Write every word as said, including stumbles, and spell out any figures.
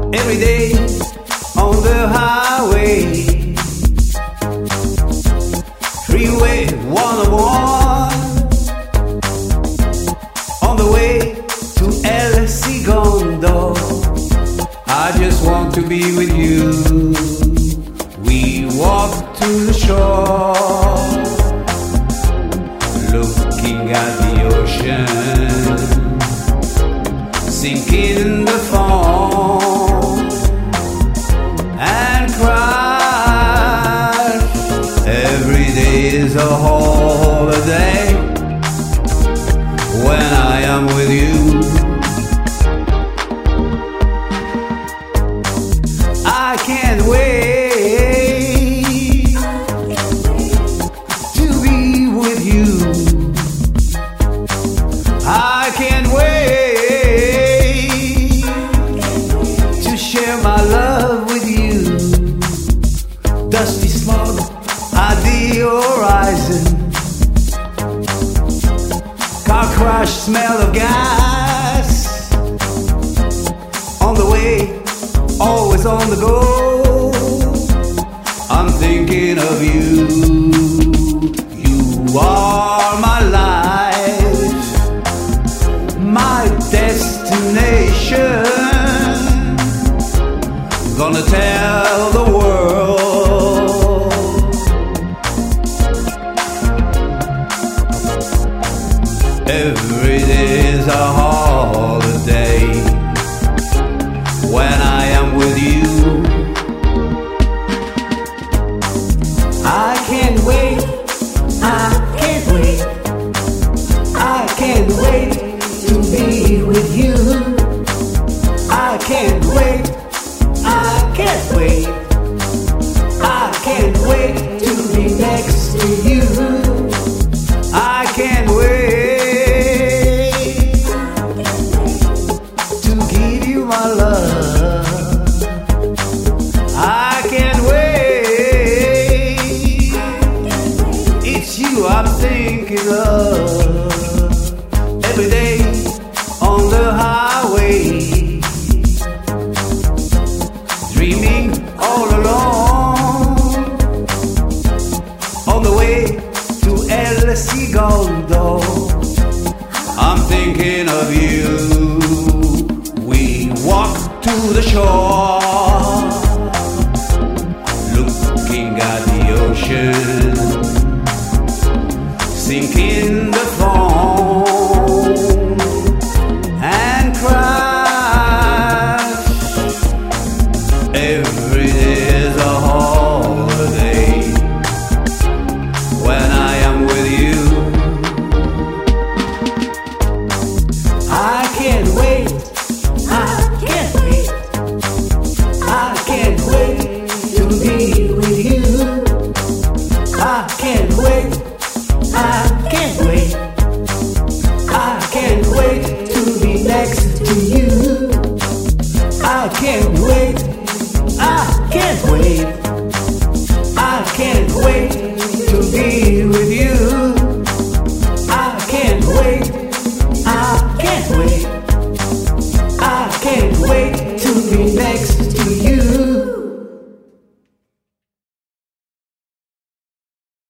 Every day on the highway, freeway one oh one, on the way to El Segundo. I just want to be with you. We walk to the shore, looking at the ocean, sinking in the foam, and cry. Every day is a holiday when I am with you. I can't wait to be with you. I can't wait to share my love with you. Dusty smog at the horizon, car crash, smell of gas, on the way, always on the go. I'm thinking of you. You are my life, my destination. Gonna tell the world every day is a holiday when I am with you. I can't wait, I can't wait, I can't wait to be with you. I can't wait, I can't wait, I can't wait to be next to you. I can't wait to give you my love. I can't wait, it's you I'm thinking of. Every day on the highway, dreaming all alone, on the way to El Segundo. I'm thinking of you. We walk to the shore, looking at the ocean, sinking the foam, and crash. Every day is a holiday when I am with you. I can't wait, I can't wait, I can't wait to be with you. I can't wait, I can't wait, I can't wait to be next to you. I can't wait, I can't wait.